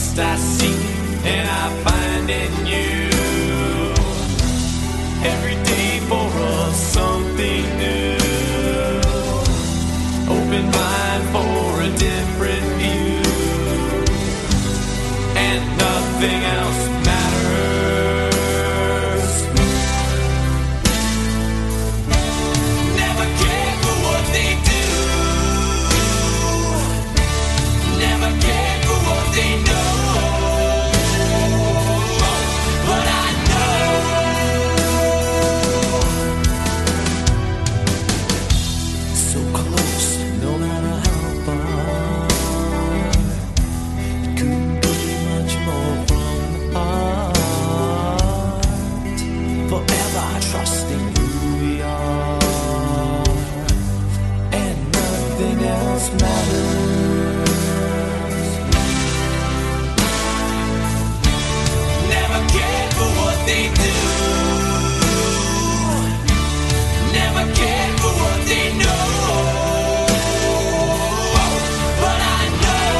trust I seek and I find in you. Every day for us something new. Open mind for a different view. And nothing else matters. Never care for what they do. Never care for what they know. But I know so close, no matter how far. It couldn't be much more from the heart. Forever trusting who we are, and nothing else matters. Never cared for what they do. Never cared for what they know. But I know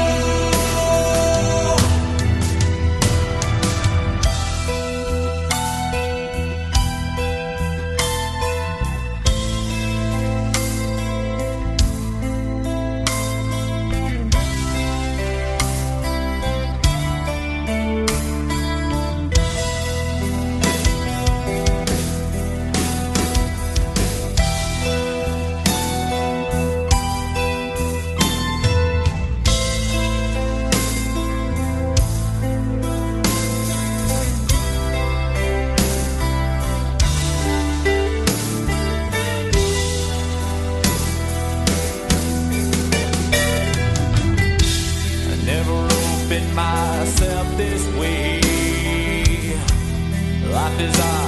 I never opened myself this way. Life is